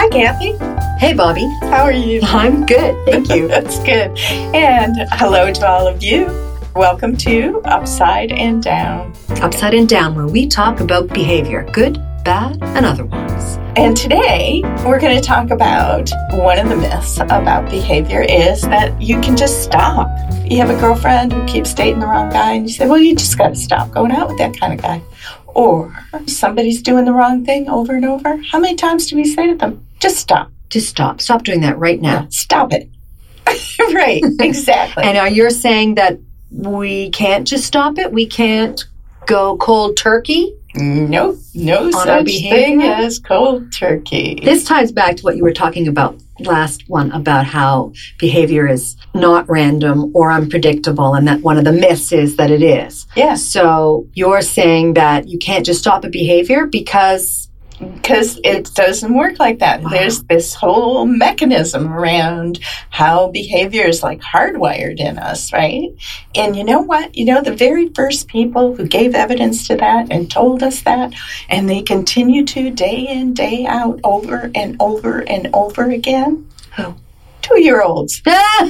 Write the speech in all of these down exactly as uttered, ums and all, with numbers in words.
Kathy. Hey, Bobby. How are you? I'm good. Thank you. That's good. And hello to all of you. Welcome to Upside and Down. Upside and Down, where we talk about behavior, good, bad, and otherwise. And today, we're going to talk about one of the myths about behavior is that you can just stop. You have a girlfriend who keeps dating the wrong guy, and you say, well, you just got to stop going out with that kind of guy. Or somebody's doing the wrong thing over and over. How many times do we say to them, just stop? Just stop. Stop doing that right now. Yeah, stop it. Right, exactly. And are you saying that we can't just stop it? We can't go cold turkey? Nope, no such thing as cold turkey. This ties back to what you were talking about last one, about how behavior is not random or unpredictable, and that one of the myths is that it is. Yeah. So you're saying that you can't just stop a behavior because... Because it doesn't work like that. Wow. There's this whole mechanism around how behavior is like hardwired in us, right? And you know what? You know, the very first people who gave evidence to that and told us that, and they continue to day in, day out, over and over and over again. Who? Two-year-olds.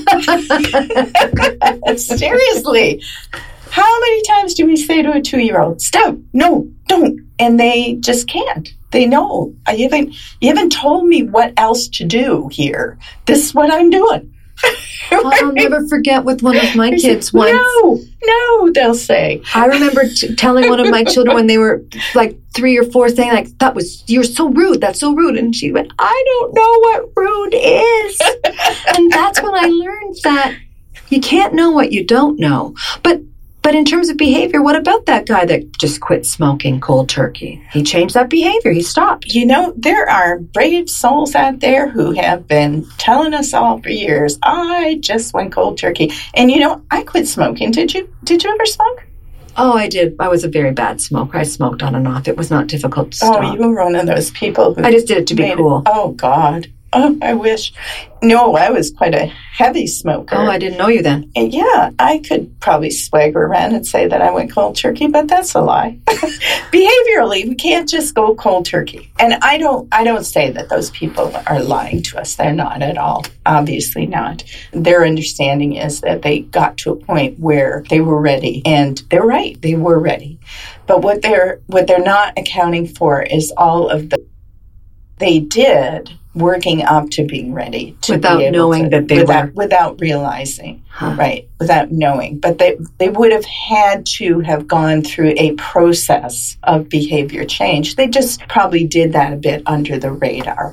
Seriously. How many times do we say to a two-year-old, stop, no, don't, and they just can't. They know. You haven't, you haven't told me what else to do here. This is what I'm doing. Right? I'll never forget with one of my kids once. No, no, they'll say. I remember t- telling one of my children when they were like three or four, saying like, that was, you're so rude, that's so rude. And she went, I don't know what rude is. And that's when I learned that you can't know what you don't know. But But in terms of behavior, what about that guy that just quit smoking cold turkey? He changed that behavior. He stopped. You know, there are brave souls out there who have been telling us all for years, I just went cold turkey. And, you know, I quit smoking. Did you Did you ever smoke? Oh, I did. I was a very bad smoker. I smoked on and off. It was not difficult to stop. Oh, you were one of those people who... I just did it to be cool. It, oh, God. Oh, I wish. No, I was quite a heavy smoker. Oh, I didn't know you then. And yeah, I could probably swagger around and say that I went cold turkey, but that's a lie. Behaviorally, we can't just go cold turkey. And I don't I don't say that those people are lying to us. They're not at all. Obviously not. Their understanding is that they got to a point where they were ready. And they're right. They were ready. But what they're what they're not accounting for is all of the they did working up to being ready to without be able knowing to, that they without, were without realizing huh. right without knowing, but they they would have had to have gone through a process of behavior change. They just probably did that a bit under the radar.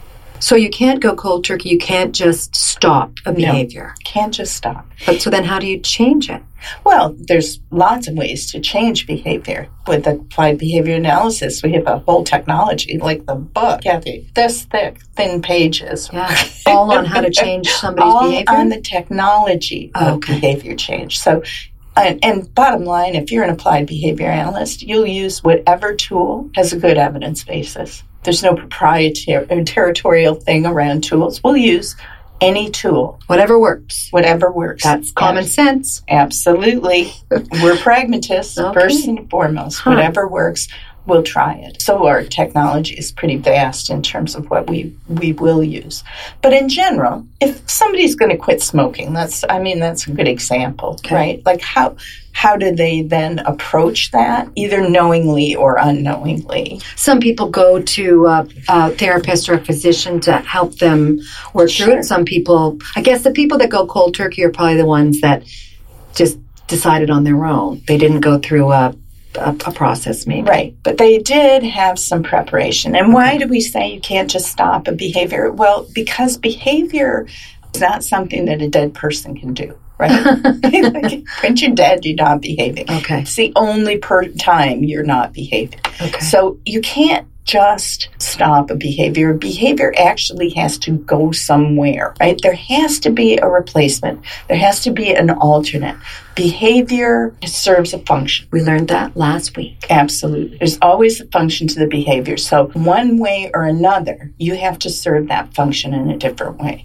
So you can't go cold turkey. You can't just stop a behavior. No, can't just stop. But so then how do you change it? Well, there's lots of ways to change behavior. With applied behavior analysis, we have a whole technology, like the book, Kathy, this thick, thin pages. Yeah, all on how to change somebody's all behavior? On the technology oh, of okay. behavior change. So, and, and bottom line, if you're an applied behavior analyst, you'll use whatever tool has a good evidence basis. There's no proprietary or territorial thing around tools. We'll use any tool. Whatever works. Whatever works. That's common Abs- sense. Absolutely. We're pragmatists, okay. first and foremost. Huh. Whatever works, we'll try it. So our technology is pretty vast in terms of what we, we will use. But in general, if somebody's going to quit smoking, that's I mean, that's a good example, okay. right? Like how... How do they then approach that, either knowingly or unknowingly? Some people go to a, a therapist or a physician to help them work sure. through it. Some people, I guess the people that go cold turkey are probably the ones that just decided on their own. They didn't go through a, a, a process, maybe. Right, but they did have some preparation. And why do we say you can't just stop a behavior? Well, because behavior is not something that a dead person can do. Right? Like, when you're dead, you're not behaving. Okay. It's the only per- time you're not behaving. Okay. So you can't just stop a behavior. Behavior actually has to go somewhere, right? There has to be a replacement. There has to be an alternate. Behavior serves a function. We learned that last week. Absolutely. There's always a function to the behavior. So one way or another, you have to serve that function in a different way.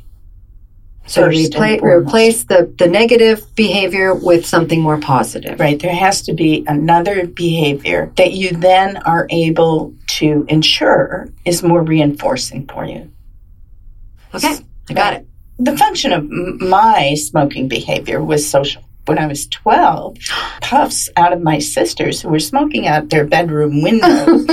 So we repla- replace the, the negative behavior with something more positive. Right. There has to be another behavior that you then are able to ensure is more reinforcing for you. Okay, I got it. The function of m- my smoking behavior was social. When I was twelve, puffs out of my sisters who were smoking out their bedroom window,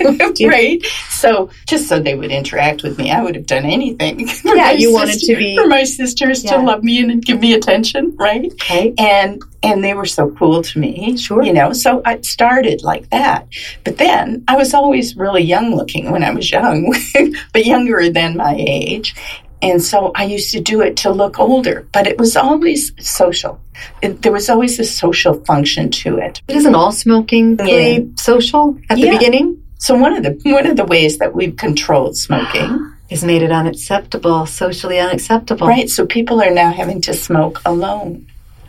right? So just so they would interact with me, I would have done anything. Yeah, you wanted to be... For my sisters yeah. to love me and give me attention, right? Okay. And and they were so cool to me. Sure. You know, so I started like that. But then I was always really young looking when I was young, but younger than my age. And so I used to do it to look older, but it was always social. It, there was always a social function to it. Isn't all smoking really Yeah. social at the Yeah. beginning? So one of the one of the ways that we've controlled smoking Is made it unacceptable, socially unacceptable. right? So people are now having to smoke alone.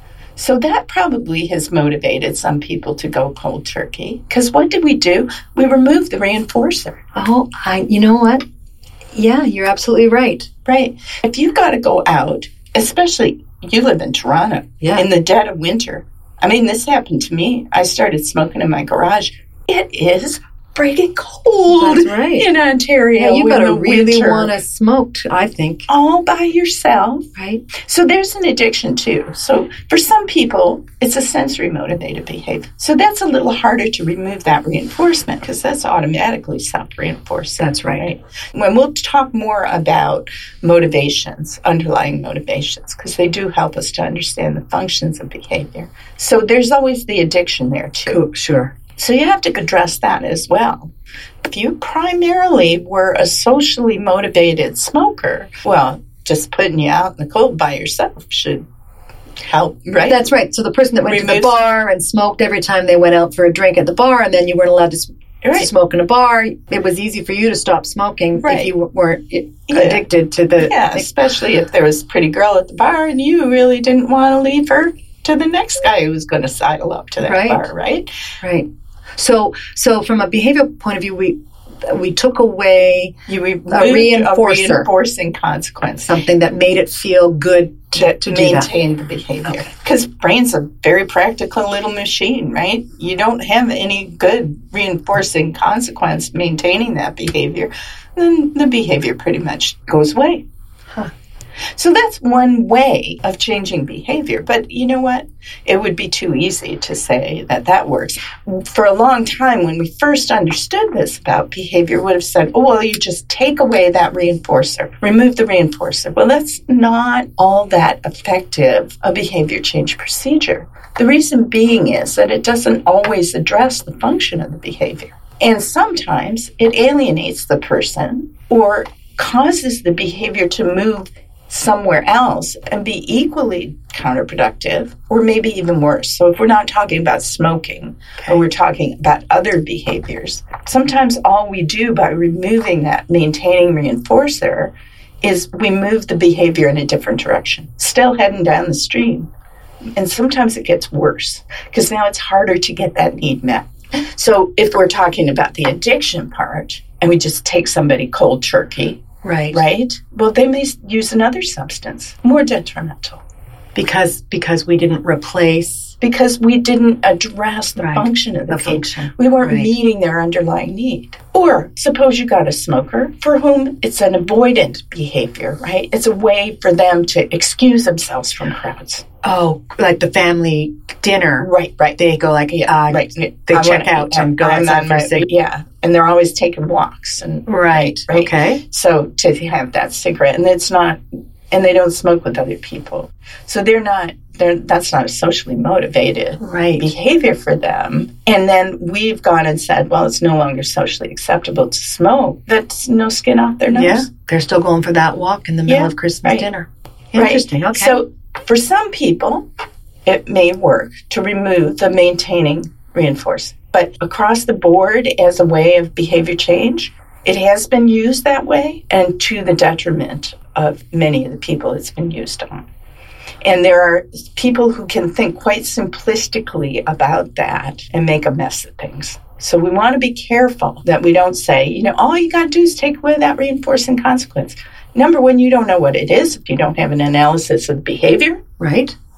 So that probably has motivated some people to go cold turkey. Because what did we do? We removed the reinforcer. Oh, I. You know what? Yeah, you're absolutely right. Right. If you've got to go out, especially you live in Toronto, Yeah. in the dead of winter. I mean, this happened to me. I started smoking in my garage. It is friggin' cold That's right. in Ontario. Yeah, you in gotta the really winter. want to smoke, I think. All by yourself. Right? So there's an addiction too. So for some people, it's a sensory motivated behavior. So that's a little harder to remove that reinforcement because that's automatically self-reinforced. That's right. When we'll talk more about motivations, underlying motivations, because they do help us to understand the functions of behavior. So there's always the addiction there too. Cool. Sure. So you have to address that as well. If you primarily were a socially motivated smoker, well, just putting you out in the cold by yourself should help, right? That's right. So the person that went to the Remove- bar and smoked every time they went out for a drink at the bar, and then you weren't allowed to, s- to Right. smoke in a bar, it was easy for you to stop smoking Right. if you w- weren't i- Yeah. addicted to the... Yeah, especially if there was a pretty girl at the bar and you really didn't want to leave her to the next guy who was going to sidle up to that Right. bar, right? Right. So, so from a behavioral point of view, we we took away You removed A a reinforcer. reinforcing consequence something that made it feel good to, to, to do that. maintain the behavior. Because brain's a very practical little machine, right? You don't have any good reinforcing consequence maintaining that behavior, then the behavior pretty much goes away. Huh. So that's one way of changing behavior. But you know what? It would be too easy to say that that works. For a long time, when we first understood this about behavior, would have said, oh, well, you just take away that reinforcer, remove the reinforcer. Well, that's not all that effective a behavior change procedure. The reason being is that it doesn't always address the function of the behavior. And sometimes it alienates the person or causes the behavior to move somewhere else and be equally counterproductive or maybe even worse. So if we're not talking about smoking or we're talking about other behaviors, sometimes all we do by removing that maintaining reinforcer is we move the behavior in a different direction, still heading down the stream. And sometimes it gets worse because now it's harder to get that need met. So if we're talking about the addiction part and we just take somebody cold turkey, Right. right? Well, they may use another substance, more detrimental, Because because we didn't replace because we didn't address the Right. function of the, the behavior. function. We weren't Right. meeting their underlying need. Or suppose you got a smoker for whom it's an avoidant behavior, right? It's a way for them to excuse themselves from crowds. Oh, like the family dinner. Right, right. They go like, uh, right. they I check wanna- out and go I'm outside on for a my- cig- Yeah, and they're always taking walks and Right. Right. Okay. so to have that cigarette, and it's not, and they don't smoke with other people, so they're not. They're, that's not a socially motivated Right. behavior for them. And then we've gone and said, well, it's no longer socially acceptable to smoke. That's no skin off their nose. Yeah. They're still going for that walk in the middle Yeah, of Christmas right. dinner. Right. Interesting. Okay. So for some people, it may work to remove the maintaining reinforce. But across the board, as a way of behavior change, it has been used that way and to the detriment of many of the people it's been used on. And there are people who can think quite simplistically about that and make a mess of things. So we want to be careful that we don't say, you know, all you got to do is take away that reinforcing consequence. Number one, you don't know what it is if you don't have an analysis of the behavior. right.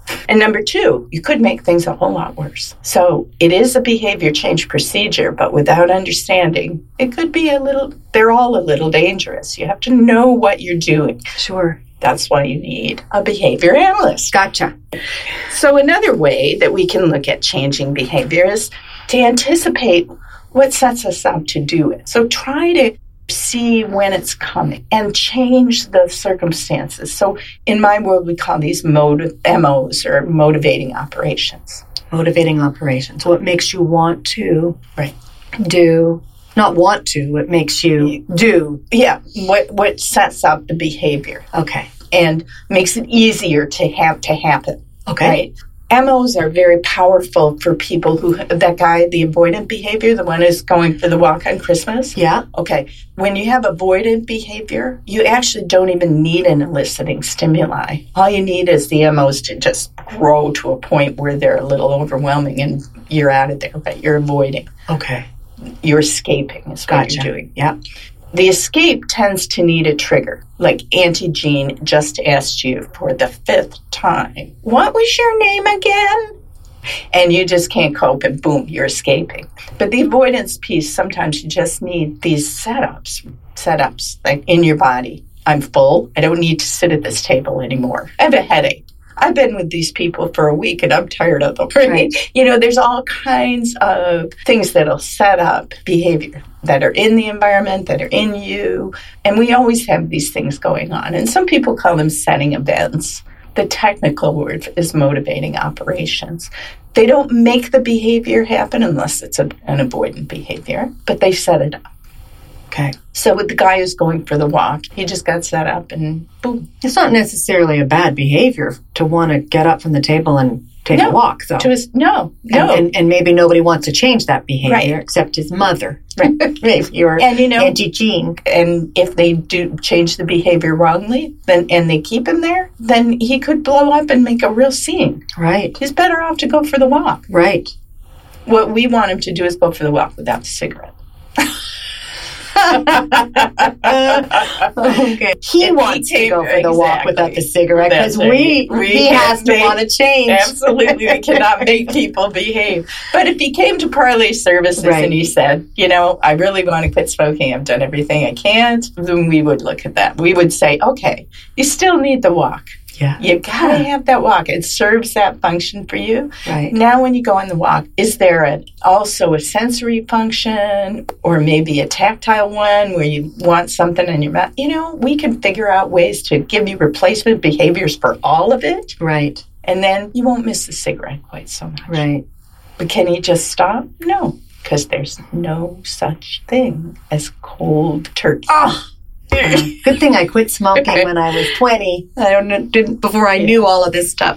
And number two, you could make things a whole lot worse. So it is a behavior change procedure, but without understanding, it could be a little, they're all a little dangerous. You have to know what you're doing. Sure. That's why you need a behavior analyst. Gotcha. So another way that we can look at changing behavior is to anticipate what sets us up to do it. So try to see when it's coming and change the circumstances. So in my world, we call these motive, M Os or motivating operations. Motivating operations. What makes you want to right. do, not want to, what makes you do. Yeah, what what sets up the behavior. Okay. And makes it easier to have to happen. Okay. Right? M Os are very powerful for people who, that guy, the avoidant behavior, the one who's going for the walk on Christmas. Yeah. Okay. When you have avoidant behavior, you actually don't even need an eliciting stimuli. All you need is the M Os to just grow to a point where they're a little overwhelming and you're out of there, right? You're avoiding. Okay. You're escaping is what Gotcha. you're doing. Yeah. The escape tends to need a trigger, like Auntie Jean just asked you for the fifth time, what was your name again? And you just can't cope and boom, you're escaping. But the avoidance piece, sometimes you just need these setups, setups like in your body. I'm full. I don't need to sit at this table anymore. I have a headache. I've been with these people for a week and I'm tired of them. Right. You know, there's all kinds of things that'll set up behavior that are in the environment, that are in you. And we always have these things going on. And some people call them setting events. The technical word is motivating operations. They don't make the behavior happen unless it's a, an avoidant behavior, but they set it up. Okay. So with the guy who's going for the walk, he just got set up and boom. It's not necessarily a bad behavior to want to get up from the table and take no, a walk, though. To his, no, no. And, and, and maybe nobody wants to change that behavior right. except his mother. Right. Maybe your and, you know, Auntie Jean. And if they do change the behavior wrongly, then and they keep him there, then he could blow up and make a real scene. Right. He's better off to go for the walk. Right. What we want him to do is go for the walk without the cigarette. Okay. He If wants he to go came- for the walk exactly. without the cigarette because That's we, right. We he can't has to make- want to change. Absolutely, we cannot make people behave. But if he came to Parlay Services Right. and he said, you know, I really want to quit smoking, I've done everything I can, then we would look at that. We would say, okay, you still need the walk. Yeah. You gotta have that walk. It serves that function for you. Right. Now, when you go on the walk, is there a, also a sensory function or maybe a tactile one where you want something in your mouth? You know, we can figure out ways to give you replacement behaviors for all of it. Right. And then you won't miss the cigarette quite so much. Right. But can you just stop? No, because there's no such thing as cold turkey. Oh. Uh, good thing I quit smoking when I was twenty. I don't know, didn't before I knew all of this stuff.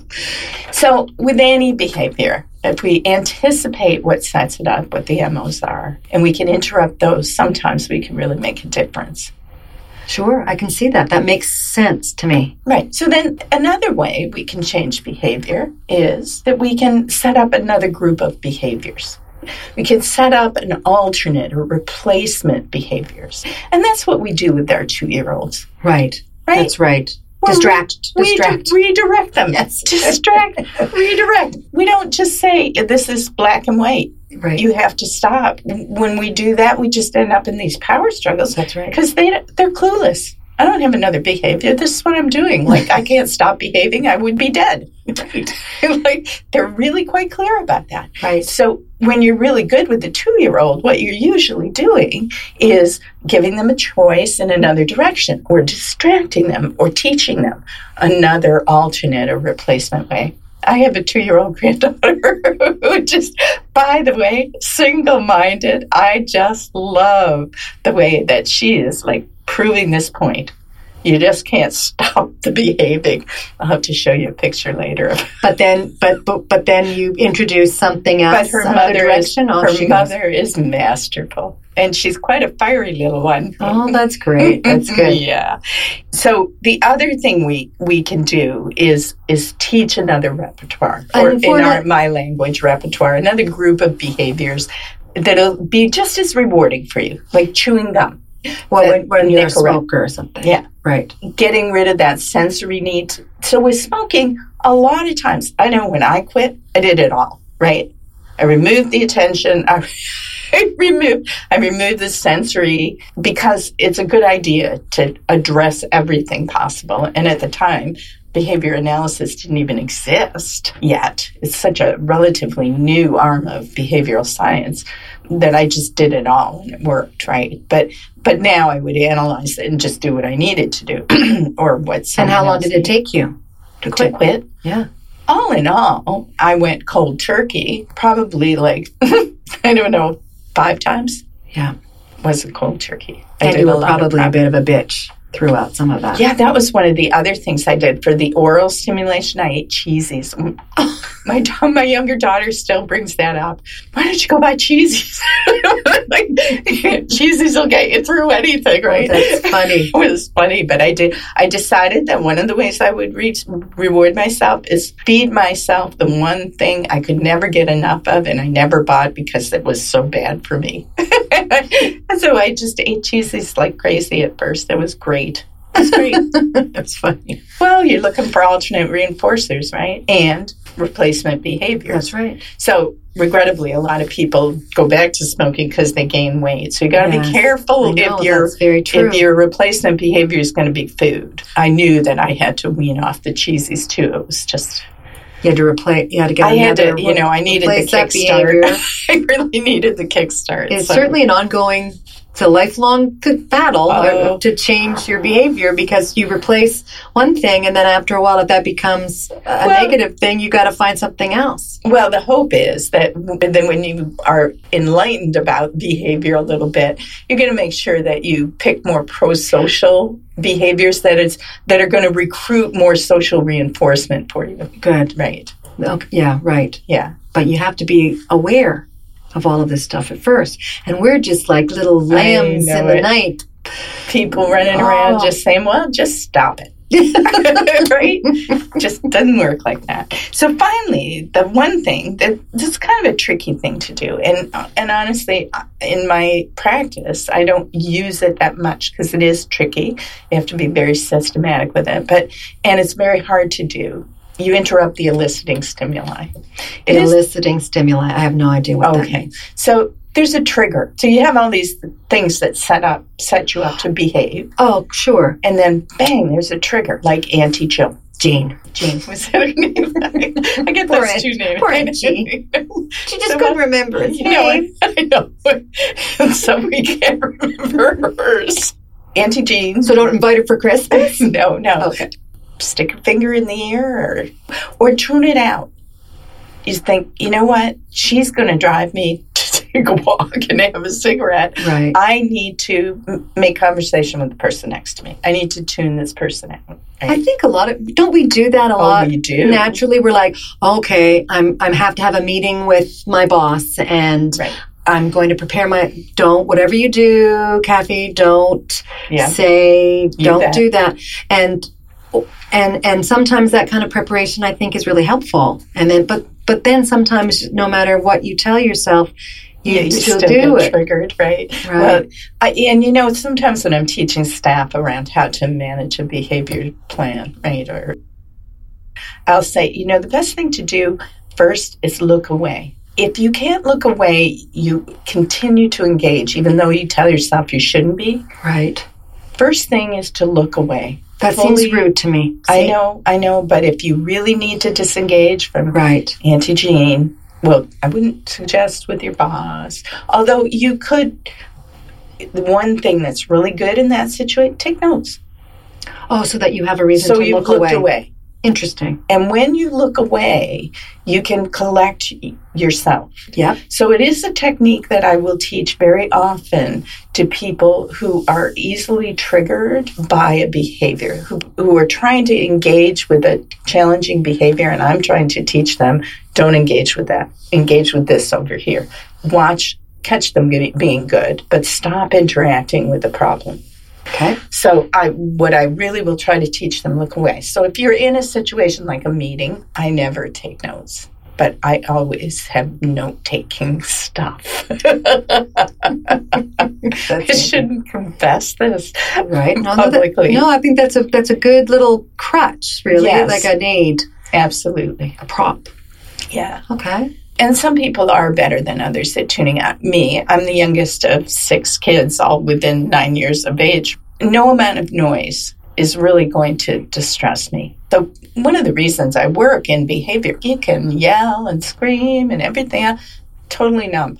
So with any behavior, if we anticipate what sets it up, what the M Os are, and we can interrupt those, sometimes we can really make a difference. Sure, I can see that. That makes sense to me. Right. So then another way we can change behavior is that we can set up another group of behaviors. We can set up an alternate or replacement behaviors. And that's what we do with our two-year-olds. Right. Right? That's right. Well, Distract. We Distract. di- redirect them. Yes. Distract. Redirect. We don't just say, this is black and white. Right. You have to stop. When we do that, we just end up in these power struggles. That's right. Because they, they're clueless. I don't have another behavior. This is what I'm doing. Like, I can't stop behaving. I would be dead. Right? Like, they're really quite clear about that. Right. So when you're really good with the two-year-old, what you're usually doing is giving them a choice in another direction or distracting them or teaching them another alternate or replacement way. I have a two-year-old granddaughter who just, by the way, single-minded. I just love the way that she is, like, proving this point. You just can't stop the behaving. I'll have to show you a picture later. But then, but but but then you introduce something else. But her another mother is direction. Oh, her she mother is masterful, and she's quite a fiery little one. Oh, that's great. That's good. Yeah. So the other thing we, we can do is is teach another repertoire, or And in for our that- my language repertoire, another group of behaviors that'll be just as rewarding for you, like chewing gum. Well, Uh, when, when you're a Nicorette. smoker or something. Yeah. Right. Getting rid of that sensory need. So with smoking, a lot of times, I know when I quit, I did it all, right? I removed the attention. I, I removed I removed the sensory because it's a good idea to address everything possible. And at the time, behavior analysis didn't even exist yet. It's such a relatively new arm of behavioral science that I just did it all and it worked, right? But but now I would analyze it and just do what I needed to do or what. And how long did it take you to quit? To quit? Yeah. All in all, I went cold turkey, probably like, I don't know, five times. Yeah. Was a cold turkey. I And did you a were lot of probably a prep. bit of a bitch throughout some of that. Yeah, that was one of the other things I did for the oral stimulation. I ate cheesies. My da- my younger daughter still brings that up. Why don't you go buy cheesies? Like, cheesies will get you through anything, right? Oh, that's funny. It was funny, but I did. I decided that one of the ways I would re- reward myself is feed myself the one thing I could never get enough of, and I never bought because it was so bad for me. And so I just ate cheesies like crazy at first. It was great. It was great. That's funny. Well, you're looking for alternate reinforcers, right? And replacement behavior. That's right. So, regrettably, a lot of people go back to smoking because they gain weight. So you got to Yes. be careful I know, if your that's very true. if your replacement behavior is going to be food. I knew that I had to wean off the cheesies too. It was just You had to replace. You had to get. I had another to, you know, I needed the replace that kickstart. behavior. I really needed the kickstart. It's so. certainly an ongoing, it's a lifelong c- battle Oh. uh, to change your behavior because you replace one thing and then after a while, if that becomes a Well- negative thing, you got to find something else. Well, the hope is that then when you are enlightened about behavior a little bit, you're going to make sure that you pick more pro-social behaviors that is that are going to recruit more social reinforcement for you. Good. Right. Okay. Yeah, right. Yeah. But you have to be aware of all of this stuff at first. And we're just like little lambs know in the it. night. People running Oh. around just saying, well, just stop it. Right? Just doesn't work like that. So finally, the one thing that this is kind of a tricky thing to do, and and honestly, in my practice, I don't use it that much because it is tricky. You have to be very systematic with it, but and it's very hard to do. You interrupt the eliciting stimuli. It The is eliciting stimuli. I have no idea what that okay. means. So there's a trigger. So you have all these things that set up set you up to behave. Oh, sure. And then, bang, there's a trigger, like Auntie Jill. Jean. Jean, was that her name? I get Poor those Aunt- two names. poor Aunt Jean. She just So couldn't what- remember his You know, name. I know. And so we can't remember hers. Auntie Jean. So don't invite her for Christmas. No, no. Okay. Stick a finger in the ear or, or tune it out. You think, you know what? She's going to drive me to take a walk and have a cigarette. Right. I need to m- make conversation with the person next to me. I need to tune this person out. I Right? think a lot of don't we do that a Oh, lot? we do. Naturally, we're like, okay, I'm I'm have to have a meeting with my boss, and Right. I'm going to prepare my. Don't whatever you do, Kathy. Don't Yeah. say. Don't bet. do that. And and and sometimes that kind of preparation, I think, is really helpful. And then, but but then sometimes, no matter what you tell yourself, you, Yeah, you still, still do get it. triggered, right? Right. Well, I, and you know, sometimes when I'm teaching staff around how to manage a behavior plan, right, or I'll say, you know, the best thing to do first is look away. If you can't look away, you continue to engage, even though you tell yourself you shouldn't be. Right. First thing is to look away. That Fully- seems rude to me. I See? know, I know, but if you really need to disengage from Right. Auntie Jean, well, I wouldn't suggest with your boss. Although you could, the one thing that's really good in that situation, take notes. Oh, so that you have a reason So to you've look looked away. away. Interesting. And when you look away, you can collect y- yourself. Yep. So it is a technique that I will teach very often to people who are easily triggered by a behavior, who, who are trying to engage with a challenging behavior, and I'm trying to teach them, don't engage with that. Engage with this over here. Watch, catch them getting- being good, but stop interacting with the problem. Okay. So I, what I really will try to teach them, look away. So if you're in a situation like a meeting, I never take notes, but I always have note-taking stuff. I shouldn't confess this Right. No, no, that- publicly. no, I think that's a that's a good little crutch, really, Yes. like an aid. Absolutely. A prop. Yeah. Okay. And some people are better than others at tuning out. Me, I'm the youngest of six kids, all within nine years of age. No amount of noise is really going to distress me. So one of the reasons I work in behavior, you can yell and scream and everything else, totally numb.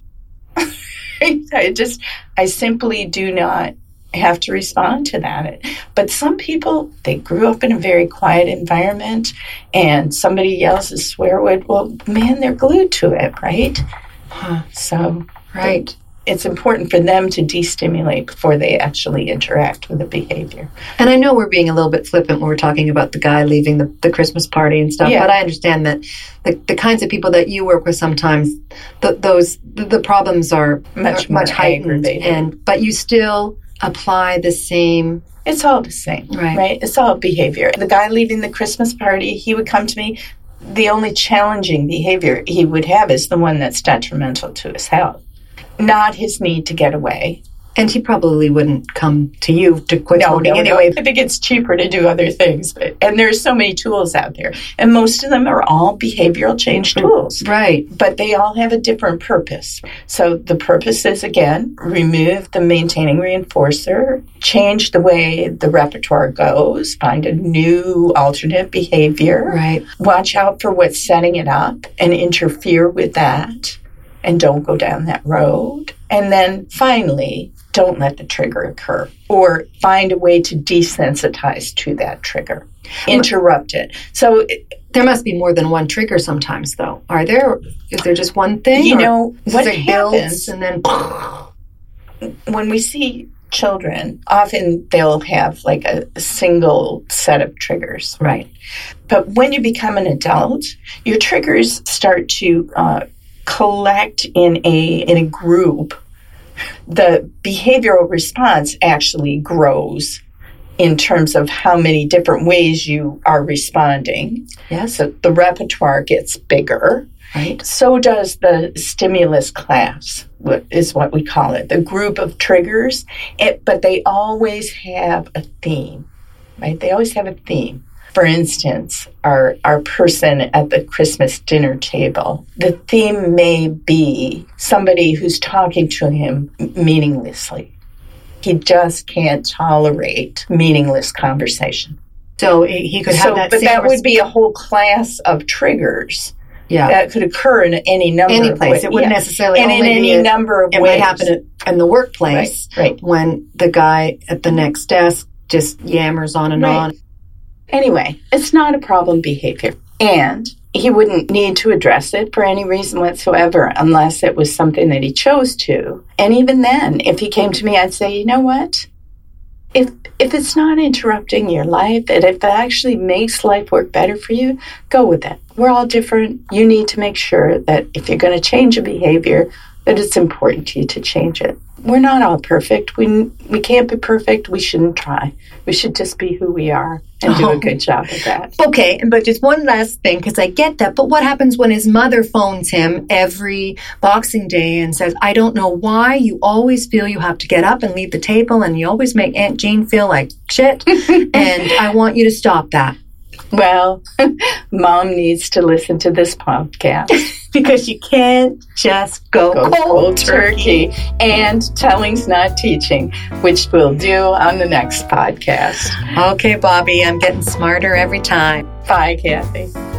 I just, I simply do not have to respond to that. But some people, they grew up in a very quiet environment and somebody yells a swear word, well, man, they're glued to it, right? Huh. So right. It's important for them to destimulate before they actually interact with the behavior. And I know we're being a little bit flippant when we're talking about the guy leaving the, the Christmas party and stuff, yeah. But I understand that the, the kinds of people that you work with sometimes, the, those the, the problems are much, are, much heightened. And but you still apply the same. It's all the same, right. right? It's all behavior. The guy leaving the Christmas party, he would come to me. The only challenging behavior he would have is the one that's detrimental to his health. Not his need to get away. And he probably wouldn't come to you to quit no, smoking no, anyway. No. I think it's cheaper to do other things. But, and there's so many tools out there. And most of them are all behavioral change tools. Right. But they all have a different purpose. So the purpose is, again, remove the maintaining reinforcer, change the way the repertoire goes, find a new alternate behavior. Right. Watch out for what's setting it up and interfere with that. And don't go down that road. And then finally, don't let the trigger occur or find a way to desensitize to that trigger. Interrupt it. So there must be more than one trigger sometimes, though. Are there? Is there just one thing? You know, what it happens, builds and then when we see children, often they'll have like a, a single set of triggers. Right. But when you become an adult, your triggers start to uh, collect in a in a group. The behavioral response actually grows in terms of how many different ways you are responding. Yes. So the repertoire gets bigger. Right. So does the stimulus class, what is what we call it, the group of triggers. It, but they always have a theme, right? They always have a theme. For instance, our, our person at the Christmas dinner table, the theme may be somebody who's talking to him meaninglessly. He just can't tolerate meaningless conversation. So he could have so, that But same that res- would be a whole class of triggers. Yeah. That could occur in any number any of place. ways. It wouldn't yeah. necessarily and only in any be a, number of it ways. It might happen in the workplace right, right. when the guy at the next desk just yammers on and right. on. Anyway, it's not a problem behavior. And he wouldn't need to address it for any reason whatsoever unless it was something that he chose to. And even then, if he came to me, I'd say, you know what? If if it's not interrupting your life, and if it actually makes life work better for you, go with it. We're all different. You need to make sure that if you're going to change a behavior, that it's important to you to change it. We're not all perfect. We we can't be perfect. We shouldn't try. We should just be who we are and do a good job of that. Okay, but just one last thing, because I get that. But what happens when his mother phones him every Boxing Day and says, I don't know why you always feel you have to get up and leave the table and you always make Aunt Jane feel like shit, and I want you to stop that. Well, Mom needs to listen to this podcast. Because you can't just go, go cold, cold turkey. turkey. And telling's not teaching, which we'll do on the next podcast. Okay, Bobby, I'm getting smarter every time. Bye, Kathy.